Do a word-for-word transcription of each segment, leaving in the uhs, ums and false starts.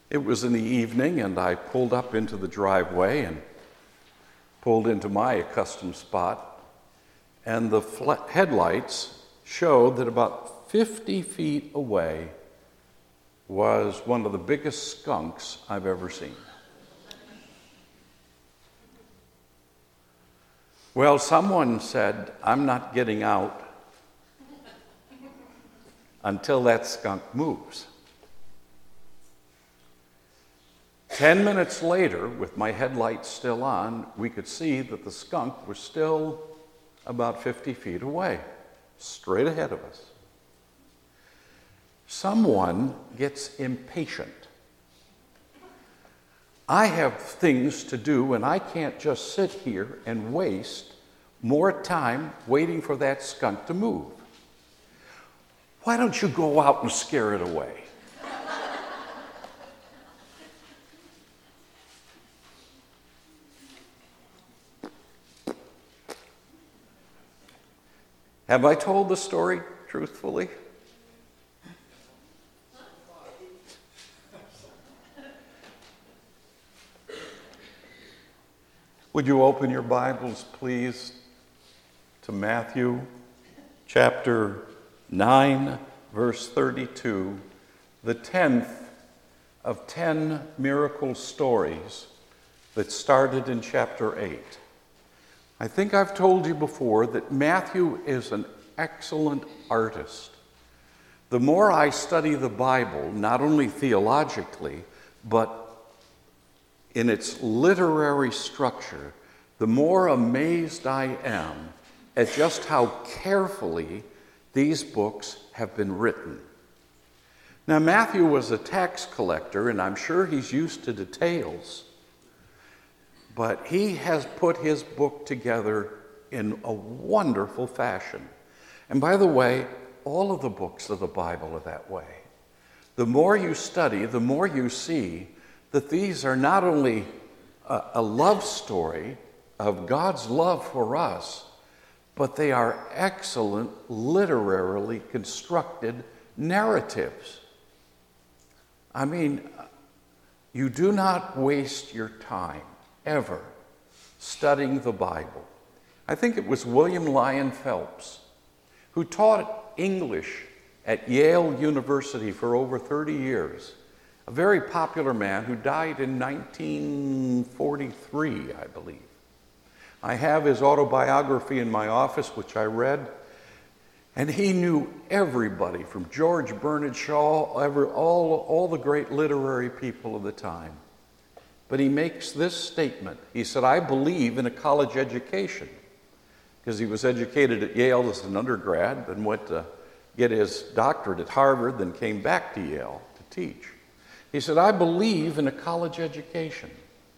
It was in the evening, and I pulled up into the driveway and pulled into my accustomed spot, and the fl- headlights showed that about fifty feet away was one of the biggest skunks I've ever seen. Well, someone said, "I'm not getting out until that skunk moves." Ten minutes later, with my headlights still on, we could see that the skunk was still about fifty feet away, straight ahead of us. Someone gets impatient. I have things to do, and I can't just sit here and waste more time waiting for that skunk to move. Why don't you go out and scare it away? Have I told the story truthfully? Would you open your Bibles, please, to Matthew chapter nine, verse thirty-two, the tenth of ten miracle stories that started in chapter eight. I think I've told you before that Matthew is an excellent artist. The more I study the Bible, not only theologically, but in its literary structure, the more amazed I am at just how carefully these books have been written. Now, Matthew was a tax collector, and I'm sure he's used to details, but he has put his book together in a wonderful fashion. And by the way, all of the books of the Bible are that way. The more you study, the more you see that these are not only a, a love story of God's love for us, but they are excellent, literarily constructed narratives. I mean, you do not waste your time ever studying the Bible. I think it was William Lyon Phelps who taught English at Yale University for over thirty years, a very popular man who died in nineteen forty-three, I believe. I have his autobiography in my office, which I read, and he knew everybody from George Bernard Shaw, ever, all, all the great literary people of the time. But he makes this statement. He said, "I believe in a college education," because he was educated at Yale as an undergrad, then went to get his doctorate at Harvard, then came back to Yale to teach. He said, "I believe in a college education,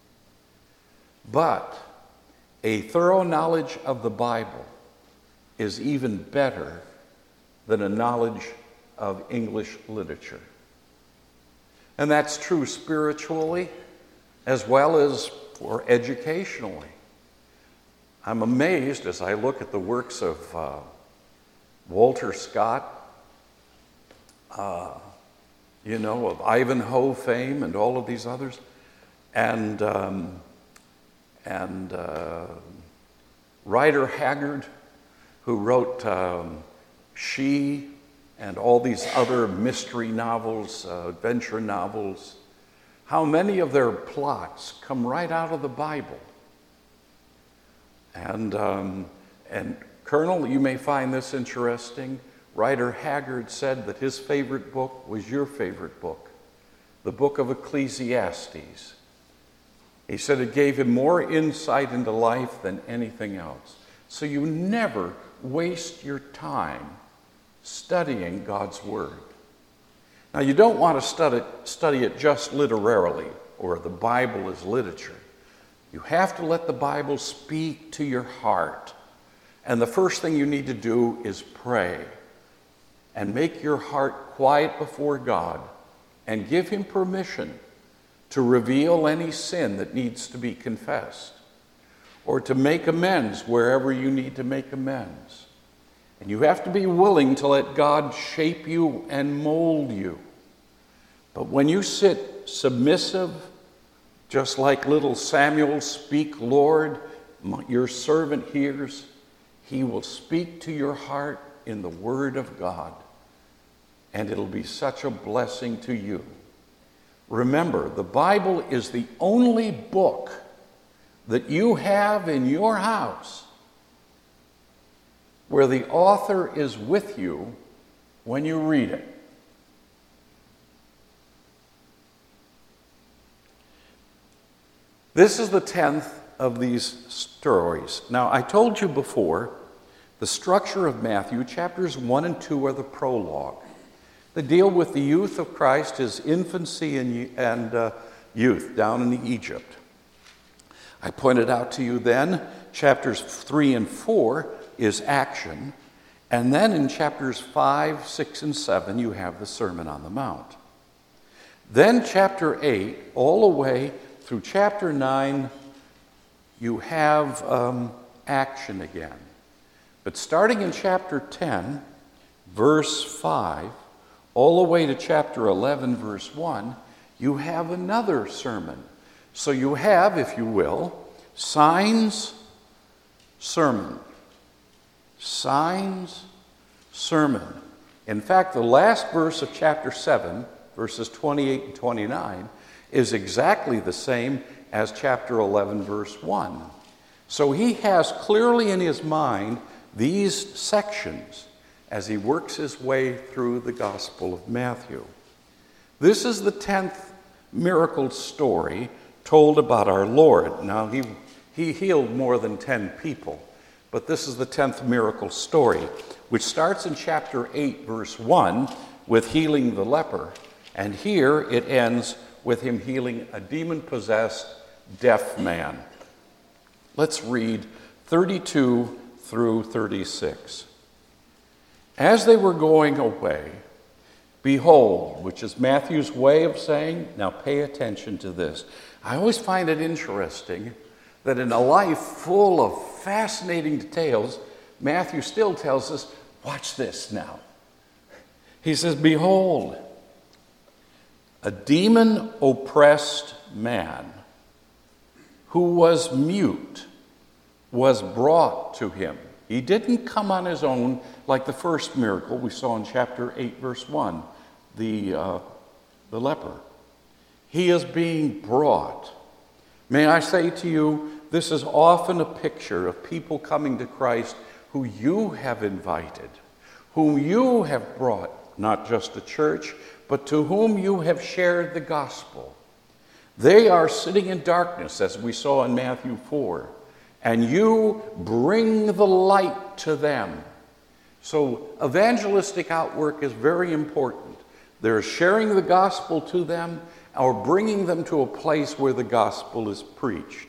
but a thorough knowledge of the Bible is even better than a knowledge of English literature." And that's true spiritually as well as for educationally. I'm amazed as I look at the works of uh, Walter Scott, uh, you know, of Ivanhoe fame and all of these others, and um, and uh, Rider Haggard, who wrote um, She and all these other mystery novels, uh, adventure novels. How many of their plots come right out of the Bible? And, um, and Colonel, you may find this interesting. Rider Haggard said that his favorite book was your favorite book, the book of Ecclesiastes. He said it gave him more insight into life than anything else. So you never waste your time studying God's Word. Now, you don't want to study, study it just literarily, or the Bible is literature. You have to let the Bible speak to your heart. And the first thing you need to do is pray and make your heart quiet before God and give Him permission to reveal any sin that needs to be confessed, or to make amends wherever you need to make amends. And you have to be willing to let God shape you and mold you. But when you sit submissive, just like little Samuel, speak, Lord, your servant hears. He will speak to your heart in the Word of God, and it'll be such a blessing to you. Remember, the Bible is the only book that you have in your house where the author is with you when you read it. This is the tenth of these stories. Now, I told you before, the structure of Matthew, chapters one and two are the prologue. They deal with the youth of Christ, his infancy and, and uh, youth down in Egypt. I pointed out to you then, chapters three and four is action. And then in chapters five, six, and seven, you have the Sermon on the Mount. Then chapter eight, all the way through chapter nine, you have um, action again. But starting in chapter ten, verse five, all the way to chapter eleven, verse one, you have another sermon. So you have, if you will, signs, sermon. Signs, sermon. In fact, the last verse of chapter seven, verses twenty-eight and twenty-nine, is exactly the same as chapter eleven, verse one. So he has clearly in his mind these sections as he works his way through the Gospel of Matthew. This is the tenth miracle story told about our Lord. Now, he, he healed more than ten people, but this is the tenth miracle story, which starts in chapter eight, verse one, with healing the leper. And here it ends with him healing a demon-possessed deaf man. Let's read thirty-two through thirty-six. As they were going away, behold, which is Matthew's way of saying, now pay attention to this. I always find it interesting that in a life full of fascinating details, Matthew still tells us, watch this now. He says, behold, a demon-oppressed man who was mute was brought to him. He didn't come on his own like the first miracle we saw in chapter eight, verse one, the, uh, the leper. He is being brought. May I say to you, this is often a picture of people coming to Christ who you have invited, whom you have brought, not just to church, but to whom you have shared the gospel. They are sitting in darkness, as we saw in Matthew four, and you bring the light to them. So evangelistic outwork is very important. They're sharing the gospel to them or bringing them to a place where the gospel is preached.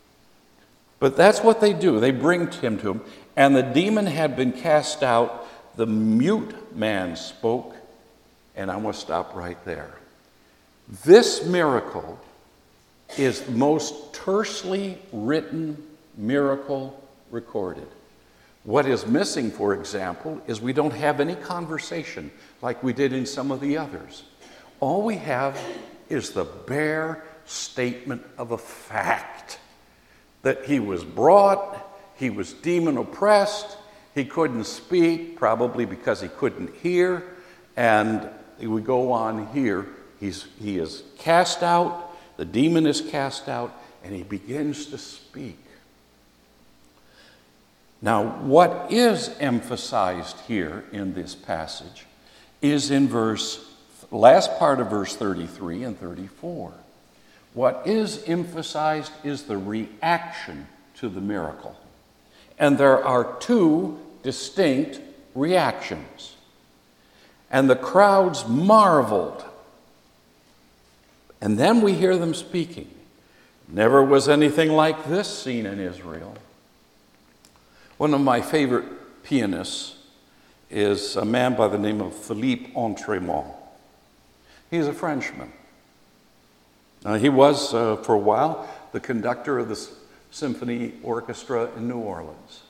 But that's what they do. They bring him to him. And the demon had been cast out. The mute man spoke. And I'm going to stop right there. This miracle is the most tersely written miracle recorded. What is missing, for example, is we don't have any conversation like we did in some of the others. All we have is the bare statement of a fact that he was brought, he was demon oppressed, he couldn't speak, probably because he couldn't hear, and we go on here. He's, he is cast out, the demon is cast out, and he begins to speak. Now, what is emphasized here in this passage is in verse, last part of verse thirty-three and thirty-four. What is emphasized is the reaction to the miracle. And there are two distinct reactions. And the crowds marveled. And then we hear them speaking. Never was anything like this seen in Israel. One of my favorite pianists is a man by the name of Philippe Entremont. He's a Frenchman. Uh, he was, uh, for a while, the conductor of the symphony orchestra in New Orleans.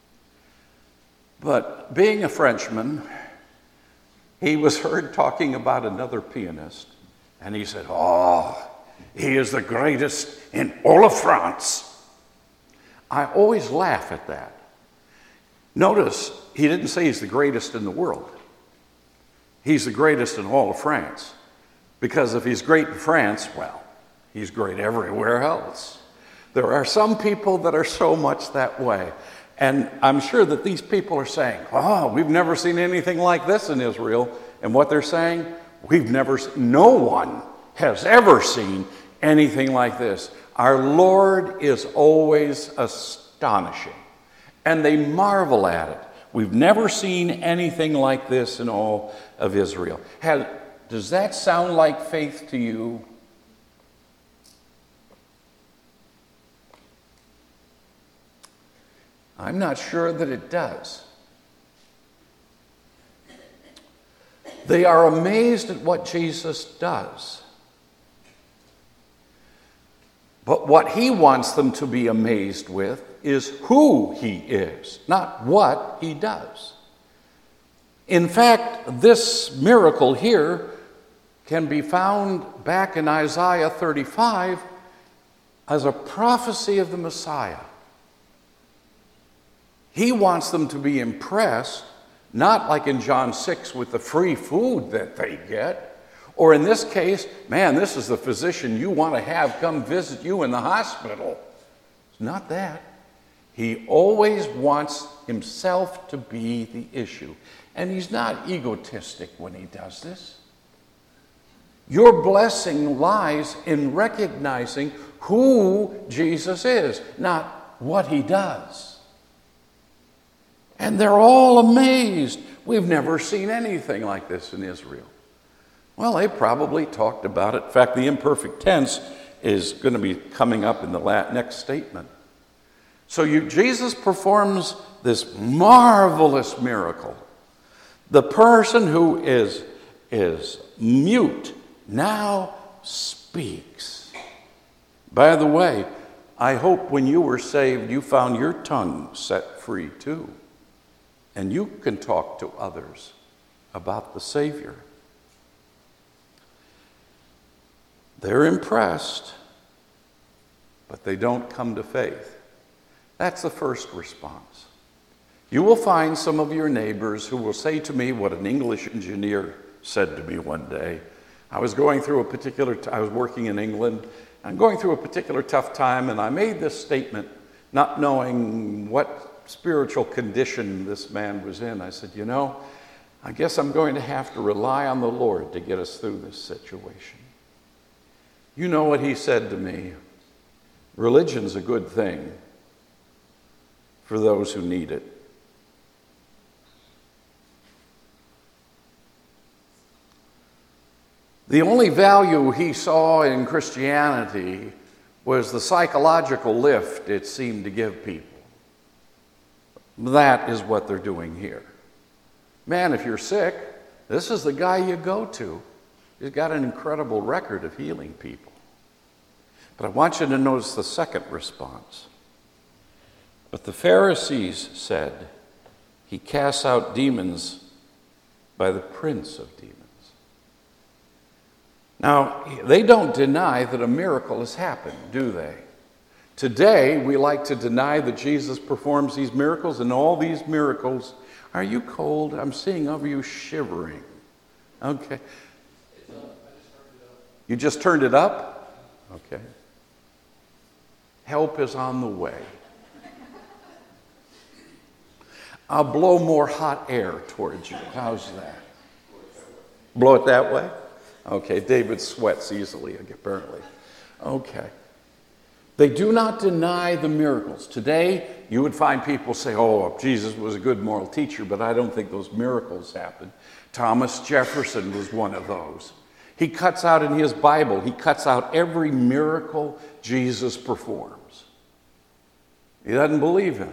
But being a Frenchman, he was heard talking about another pianist And he said, oh, he is the greatest in all of France. I always laugh at that. Notice, he didn't say he's the greatest in the world. He's the greatest in all of France. Because if he's great in France, well, he's great everywhere else. There are some people that are so much that way. And I'm sure that these people are saying, oh, we've never seen anything like this in Israel. And what they're saying, we've never, no one has ever seen anything like this. Our Lord is always astonishing. And they marvel at it. We've never seen anything like this in all of Israel. Has, does that sound like faith to you? I'm not sure that it does. They are amazed at what Jesus does. But what he wants them to be amazed with is who he is, not what he does. In fact, this miracle here can be found back in Isaiah thirty-five as a prophecy of the Messiah. He wants them to be impressed, not like in John six with the free food that they get, or in this case, man, this is the physician you want to have come visit you in the hospital. It's not that. He always wants himself to be the issue. And he's not egotistic when he does this. Your blessing lies in recognizing who Jesus is, not what he does. And they're all amazed. We've never seen anything like this in Israel. Well, they probably talked about it. In fact, the imperfect tense is going to be coming up in the next statement. So you, Jesus performs this marvelous miracle. The person who is, is mute now speaks. By the way, I hope when you were saved, you found your tongue set free too. And you can talk to others about the Savior. They're impressed, but they don't come to faith. That's the first response. You will find some of your neighbors who will say to me what an English engineer said to me one day. I was going through a particular, t- I was working in England, I'm going through a particular tough time, and I made this statement, not knowing what spiritual condition this man was in. I said, you know, I guess I'm going to have to rely on the Lord to get us through this situation. You know what he said to me? Religion's a good thing for those who need it. The only value he saw in Christianity was the psychological lift it seemed to give people. That is what they're doing here. Man, if you're sick, this is the guy you go to. He's got an incredible record of healing people. But I want you to notice the second response. But the Pharisees said, he casts out demons by the prince of demons. Now, they don't deny that a miracle has happened, do they? Today, we like to deny that Jesus performs these miracles, and all these miracles. Are you cold? I'm seeing over you shivering. Okay. You just turned it up? Okay. Help is on the way. I'll blow more hot air towards you. How's that? Blow it that way? Okay, David sweats easily, apparently. Okay. They do not deny the miracles. Today, you would find people say, oh, Jesus was a good moral teacher, but I don't think those miracles happened. Thomas Jefferson was one of those. He cuts out in his Bible, he cuts out every miracle Jesus performs. He doesn't believe him.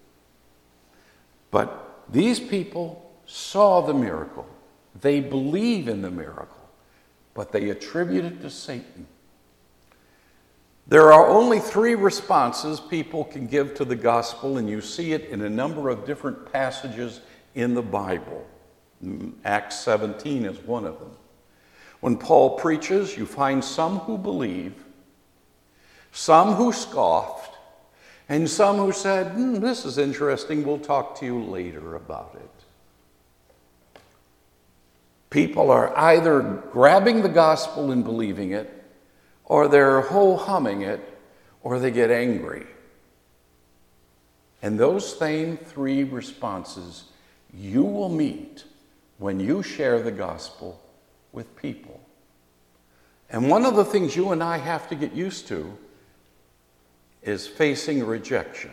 But these people saw the miracle. They believe in the miracle, but they attribute it to Satan. There are only three responses people can give to the gospel, and you see it in a number of different passages in the Bible. Acts seventeen is one of them. When Paul preaches, you find some who believe, some who scoffed, and some who said, hmm, this is interesting, we'll talk to you later about it. People are either grabbing the gospel and believing it, or they're ho-humming it, or they get angry. And those same three responses you will meet when you share the gospel with people. And one of the things you and I have to get used to is facing rejection.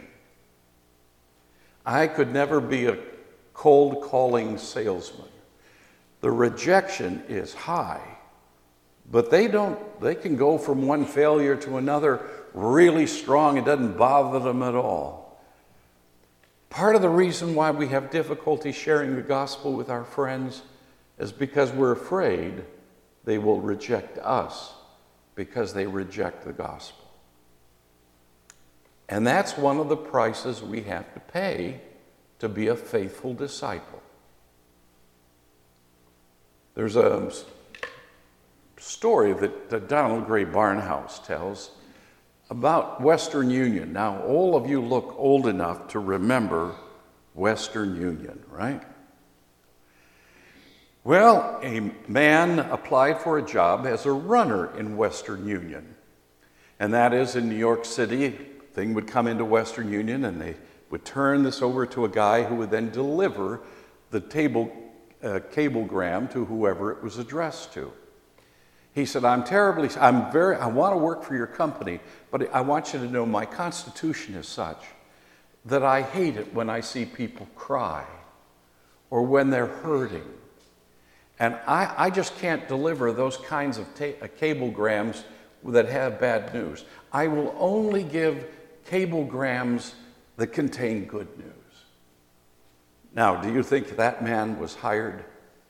I could never be a cold calling salesman. The rejection is high, but they don't, they can go from one failure to another really strong. It doesn't bother them at all. Part of the reason why we have difficulty sharing the gospel with our friends is because we're afraid they will reject us because they reject the gospel. And that's one of the prices we have to pay to be a faithful disciple. There's a story that, that Donald Gray Barnhouse tells about Western Union. Now, all of you look old enough to remember Western Union, right? Well, a man applied for a job as a runner in Western Union. And that is in New York City. Thing would come into Western Union and they would turn this over to a guy who would then deliver the table uh, cablegram to whoever it was addressed to. He said, I'm terribly, I'm very, I want to work for your company, but I want you to know my constitution is such that I hate it when I see people cry or when they're hurting. And I, I just can't deliver those kinds of ta- uh, cablegrams that have bad news. I will only give cablegrams that contain good news. Now, do you think that man was hired?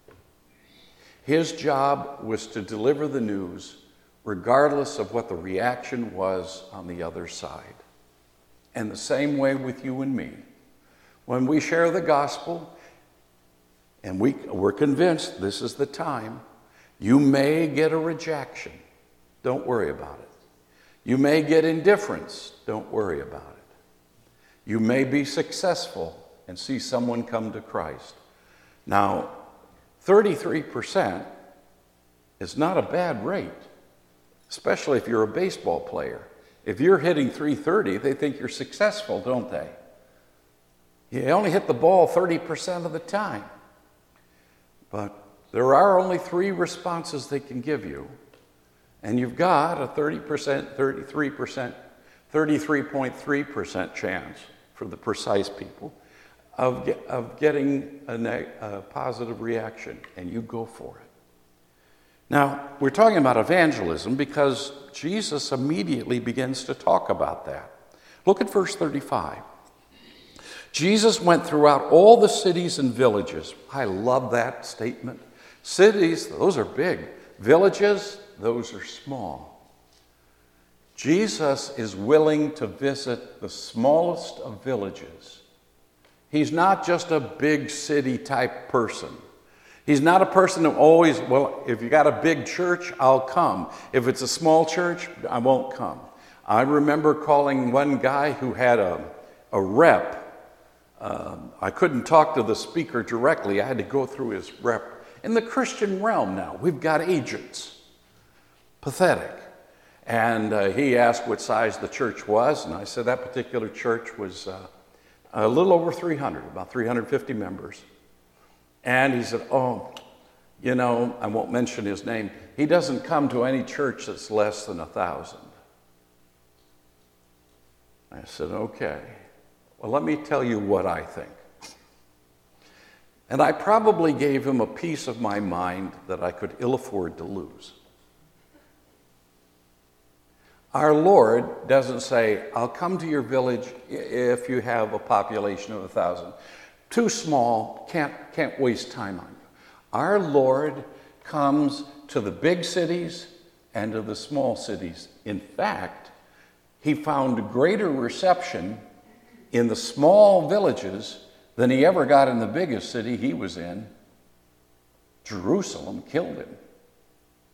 His job was to deliver the news regardless of what the reaction was on the other side. And the same way with you and me. When we share the gospel, and we, we're convinced this is the time, you may get a rejection. Don't worry about it. You may get indifference. Don't worry about it. You may be successful and see someone come to Christ. Now, thirty-three percent is not a bad rate, especially if you're a baseball player. If you're hitting three thirty, they think you're successful, don't they? You only hit the ball thirty percent of the time. But there are only three responses they can give you. And you've got a thirty percent, thirty-three percent, thirty-three point three percent chance for the precise people of, get, of getting a, neg- a positive reaction, and you go for it. Now, we're talking about evangelism because Jesus immediately begins to talk about that. Look at verse thirty-five. Jesus went throughout all the cities and villages. I love that statement. Cities, those are big. Villages, those are small. Jesus is willing to visit the smallest of villages. He's not just a big city type person. He's not a person who always, well, if you got a big church, I'll come. If it's a small church, I won't come. I remember calling one guy who had a, a rep. Um, I couldn't talk to the speaker directly. I had to go through his rep. In the Christian realm now, we've got agents. Pathetic. And uh, he asked what size the church was, and I said that particular church was uh, a little over three hundred, about three hundred fifty members. And he said, oh, you know, I won't mention his name. He doesn't come to any church that's less than a thousand. I said, okay. Well, let me tell you what I think. And I probably gave him a piece of my mind that I could ill afford to lose. Our Lord doesn't say, I'll come to your village if you have a population of a thousand. Too small, can't, can't waste time on you. Our Lord comes to the big cities and to the small cities. In fact, he found greater reception in the small villages than he ever got in the biggest city he was in. Jerusalem killed him.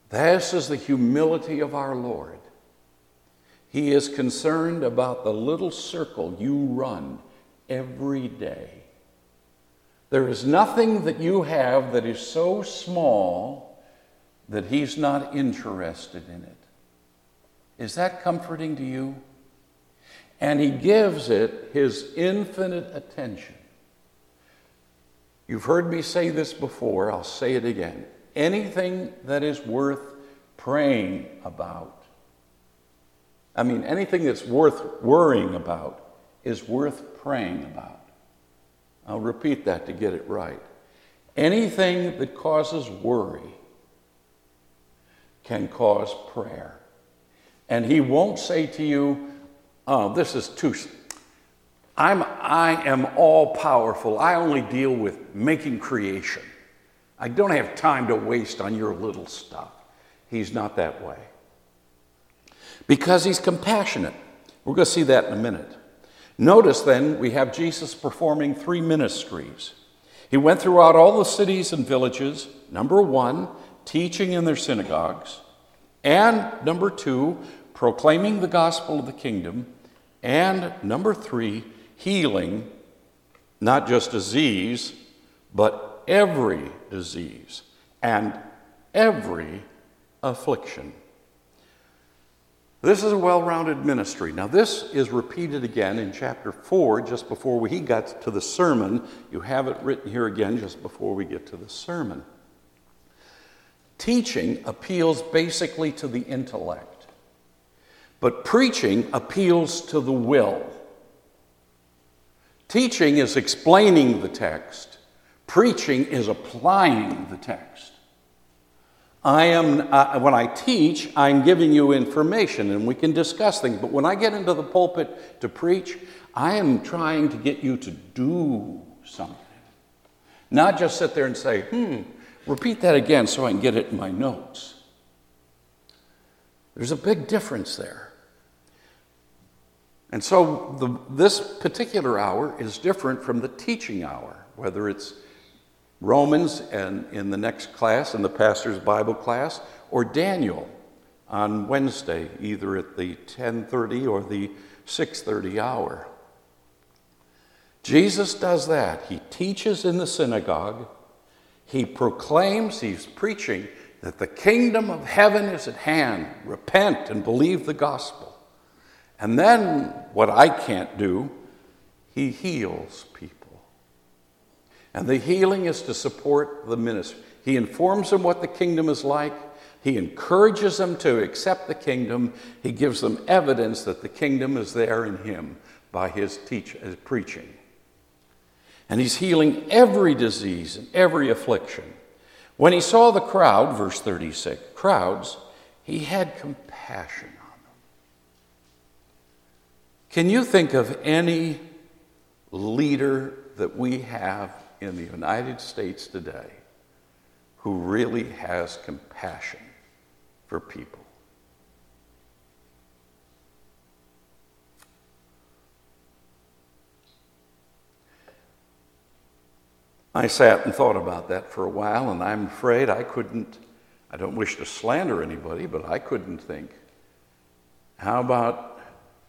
This is the humility of our Lord. He is concerned about the little circle you run every day. There is nothing that you have that is so small that he's not interested in it. Is that comforting to you? And he gives it his infinite attention. You've heard me say this before, I'll say it again. Anything that is worth praying about, I mean, anything that's worth worrying about is worth praying about. I'll repeat that to get it right. Anything that causes worry can cause prayer. And he won't say to you, oh, this is too, I'm, I am all powerful. I only deal with making creation. I don't have time to waste on your little stuff. He's not that way. Because he's compassionate. We're going to see that in a minute. Notice then, we have Jesus performing three ministries. He went throughout all the cities and villages, number one, teaching in their synagogues, and number two, proclaiming the gospel of the kingdom, and number three, healing not just disease, but every disease and every affliction. This is a well-rounded ministry. Now, this is repeated again in chapter four, just before we got to the sermon. You have it written here again just before we get to the sermon. Teaching appeals basically to the intellect, but preaching appeals to the will. Teaching is explaining the text. Preaching is applying the text. I am, uh, when I teach, I'm giving you information and we can discuss things. But when I get into the pulpit to preach, I am trying to get you to do something. Not just sit there and say, hmm, repeat that again so I can get it in my notes. There's a big difference there. And so the, this particular hour is different from the teaching hour, whether it's Romans and in the next class, in the pastor's Bible class, or Daniel on Wednesday, either at the ten thirty or the six thirty hour. Jesus does that. He teaches in the synagogue. He proclaims, he's preaching that the kingdom of heaven is at hand. Repent and believe the gospel. And then, what I can't do, he heals people. And the healing is to support the ministry. He informs them what the kingdom is like. He encourages them to accept the kingdom. He gives them evidence that the kingdom is there in him by his, teach, his preaching. And he's healing every disease and every affliction. When he saw the crowd, verse thirty-six, crowds, he had compassion on them. Can you think of any leader that we have in the United States today who really has compassion for people? I sat and thought about that for a while, and I'm afraid I couldn't, I don't wish to slander anybody, but I couldn't think, how about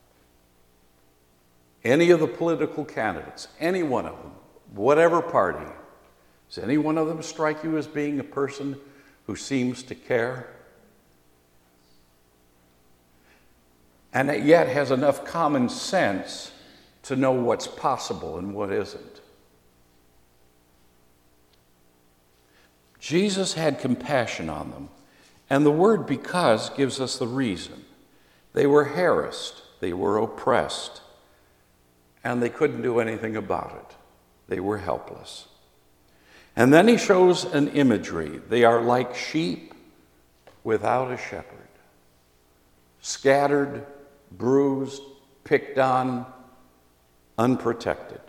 any of the political candidates, any one of them, whatever party, does any one of them strike you as being a person who seems to care? And yet has enough common sense to know what's possible and what isn't. Jesus had compassion on them. And the word because gives us the reason. They were harassed, they were oppressed, and they couldn't do anything about it. They were helpless. And then he shows an imagery. They are like sheep without a shepherd. Scattered, bruised, picked on, unprotected.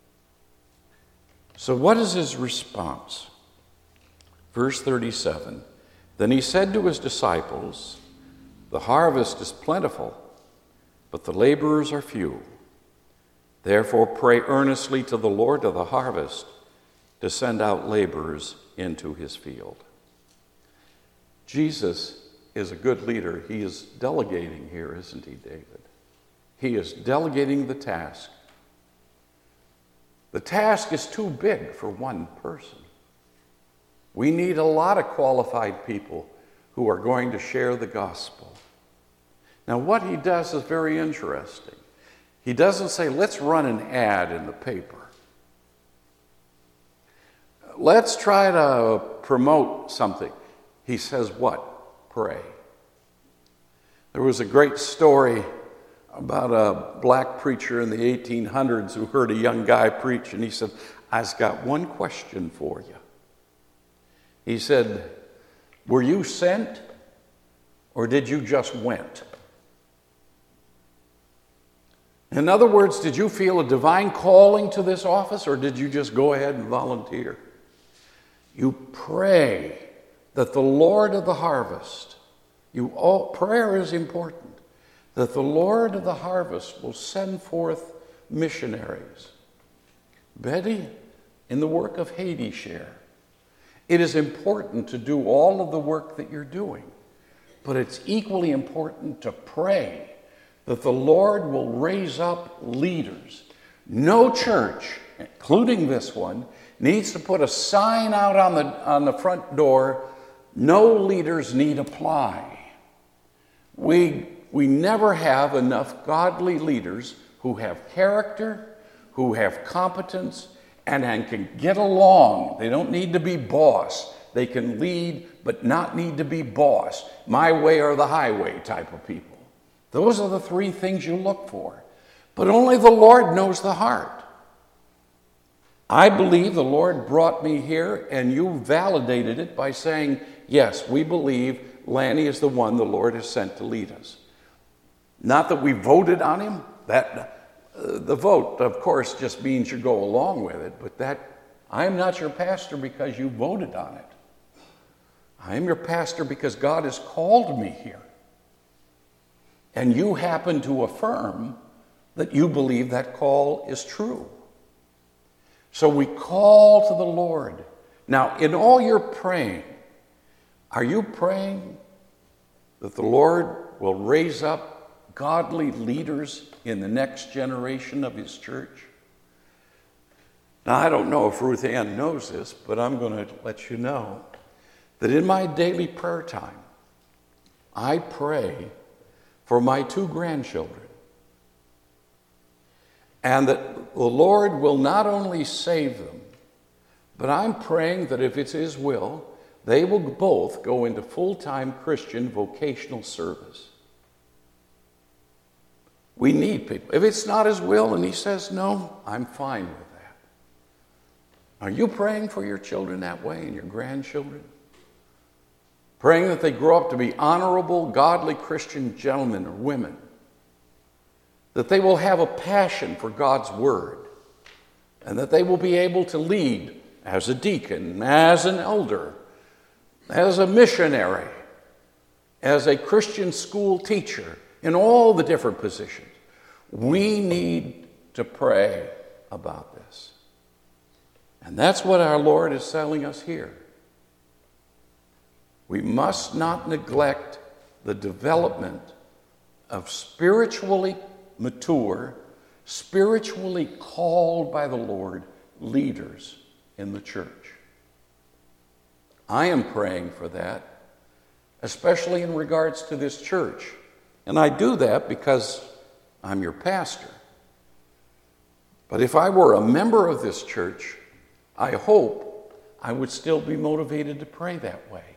So what is his response? Verse thirty-seven, then he said to his disciples, the harvest is plentiful, but the laborers are few. Therefore pray earnestly to the Lord of the harvest to send out laborers into his field. Jesus is a good leader. He is delegating here, isn't he, David? He is delegating the task. The task is too big for one person. We need a lot of qualified people who are going to share the gospel. Now, what he does is very interesting. He doesn't say, let's run an ad in the paper. Let's try to promote something. He says what? Pray. There was a great story about a black preacher in the eighteen hundreds who heard a young guy preach, and he said, I've got one question for you. He said, were you sent or did you just went? In other words, did you feel a divine calling to this office or did you just go ahead and volunteer? You pray that the Lord of the harvest, you all, prayer is important, that the Lord of the harvest will send forth missionaries. Betty, in the work of Haiti Share, it is important to do all of the work that you're doing, but it's equally important to pray that the Lord will raise up leaders. No church, including this one, needs to put a sign out on the, on the front door, no leaders need apply. We, we never have enough godly leaders who have character, who have competence, and, and can get along. They don't need to be boss. They can lead, but not need to be boss. My way or the highway type of people. Those are the three things you look for. But only the Lord knows the heart. I believe the Lord brought me here, and you validated it by saying, yes, we believe Lanny is the one the Lord has sent to lead us. Not that we voted on him. That uh, the vote, of course, just means you go along with it, but that I'm not your pastor because you voted on it. I am your pastor because God has called me here. And you happen to affirm that you believe that call is true. So we call to the Lord. Now, in all your praying, are you praying that the Lord will raise up godly leaders in the next generation of his church? Now, I don't know if Ruth Ann knows this, but I'm going to let you know that in my daily prayer time, I pray for my two grandchildren. And that the Lord will not only save them, but I'm praying that if it's his will, they will both go into full-time Christian vocational service. We need people. If it's not his will and he says no, I'm fine with that. Are you praying for your children that way and your grandchildren? Praying that they grow up to be honorable, godly Christian gentlemen or women. That they will have a passion for God's word. And that they will be able to lead as a deacon, as an elder, as a missionary, as a Christian school teacher, in all the different positions. We need to pray about this. And that's what our Lord is telling us here. We must not neglect the development of spiritually mature, spiritually called by the Lord leaders in the church. I am praying for that, especially in regards to this church. And I do that because I'm your pastor. But if I were a member of this church, I hope I would still be motivated to pray that way.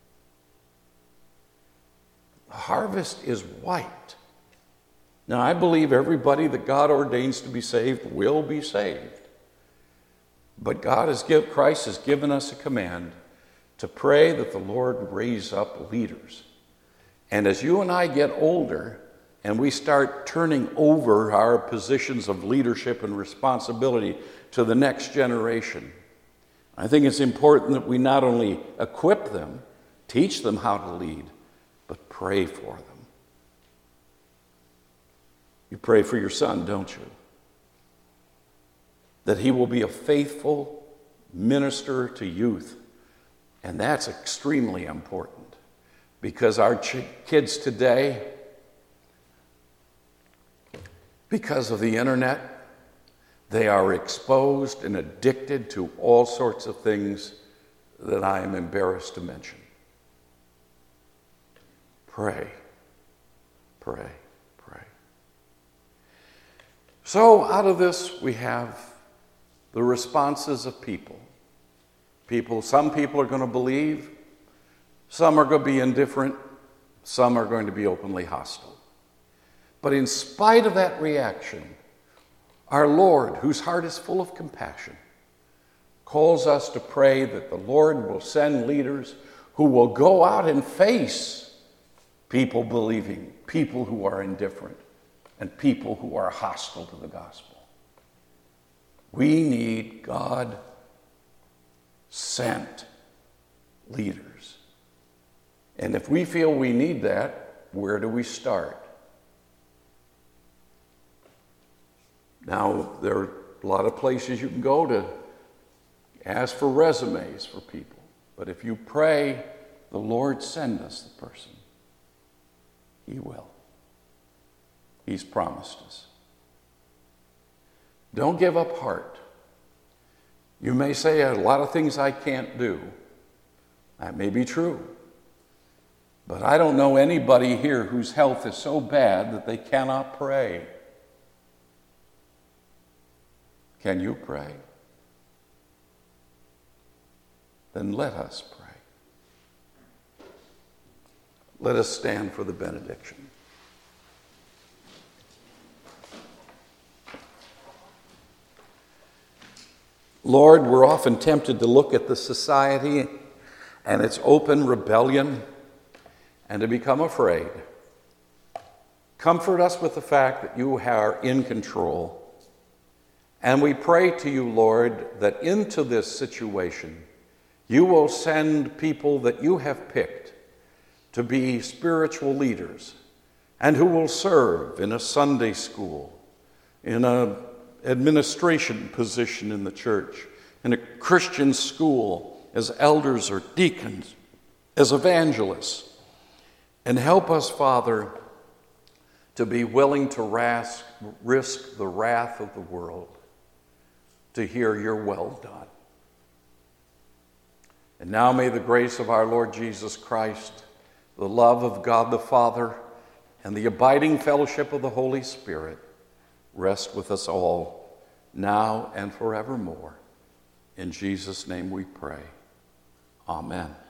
The harvest is white. Now, I believe everybody that God ordains to be saved will be saved. But God has given, Christ has given us a command to pray that the Lord raise up leaders. And as you and I get older and we start turning over our positions of leadership and responsibility to the next generation, I think it's important that we not only equip them, teach them how to lead, but pray for them. You pray for your son, don't you? That he will be a faithful minister to youth. And that's extremely important. because our ch- kids today, because of the internet, they are exposed and addicted to all sorts of things that I am embarrassed to mention. Pray, pray, pray. So out of this, we have the responses of people. People, some people are going to believe, some are going to be indifferent, some are going to be openly hostile. But in spite of that reaction, our Lord, whose heart is full of compassion, calls us to pray that the Lord will send leaders who will go out and face people believing, people who are indifferent, and people who are hostile to the gospel. We need God-sent leaders. And if we feel we need that, where do we start? Now, there are a lot of places you can go to ask for resumes for people. But if you pray, the Lord send us the person, He will. He's promised us. Don't give up heart. You may say a lot of things I can't do. That may be true. But I don't know anybody here whose health is so bad that they cannot pray. Can you pray? Then let us pray. Let us stand for the benediction. Lord, we're often tempted to look at the society and its open rebellion and to become afraid. Comfort us with the fact that you are in control. And we pray to you, Lord, that into this situation, you will send people that you have picked to be spiritual leaders and who will serve in a Sunday school, in an administration position in the church, in a Christian school as elders or deacons, as evangelists. And help us, Father, to be willing to ras- risk the wrath of the world to hear your well done. And now may the grace of our Lord Jesus Christ, the love of God the Father, and the abiding fellowship of the Holy Spirit rest with us all, now and forevermore. In Jesus' name we pray. Amen.